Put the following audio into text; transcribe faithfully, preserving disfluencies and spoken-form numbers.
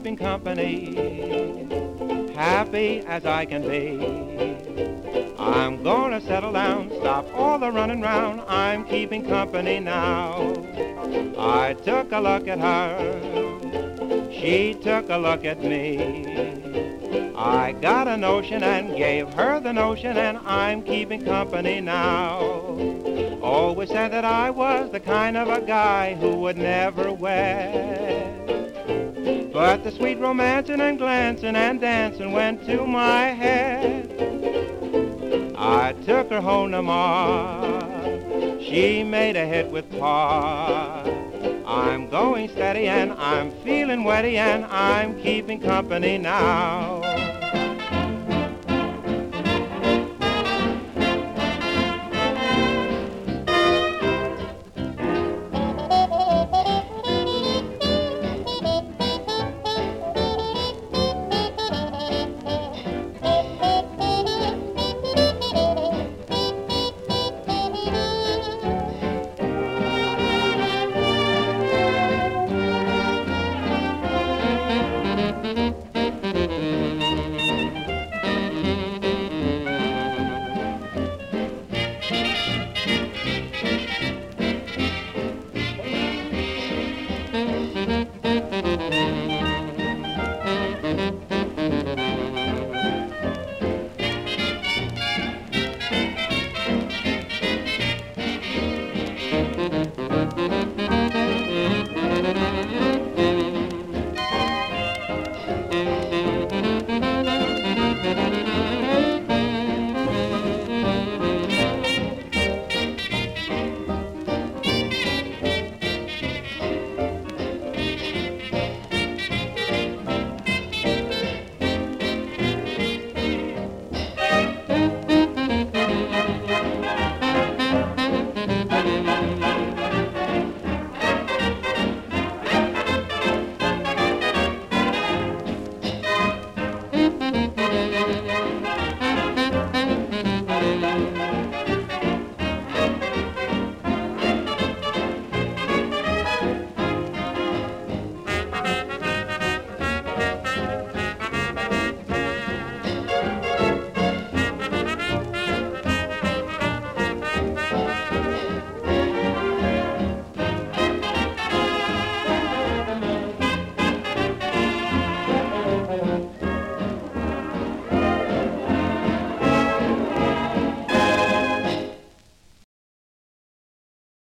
keeping company, happy as I can be. I'm gonna settle down, stop all the running round, I'm keeping company now. I took a look at her, she took a look at me. I got a notion and gave her the notion, and I'm keeping company now. Always said that I was the kind of a guy who would never wed, but the sweet romancing and glancing and dancing went to my head. I took her home to Ma, she made a hit with Pa. I'm going steady and I'm feeling wetty and I'm keeping company now.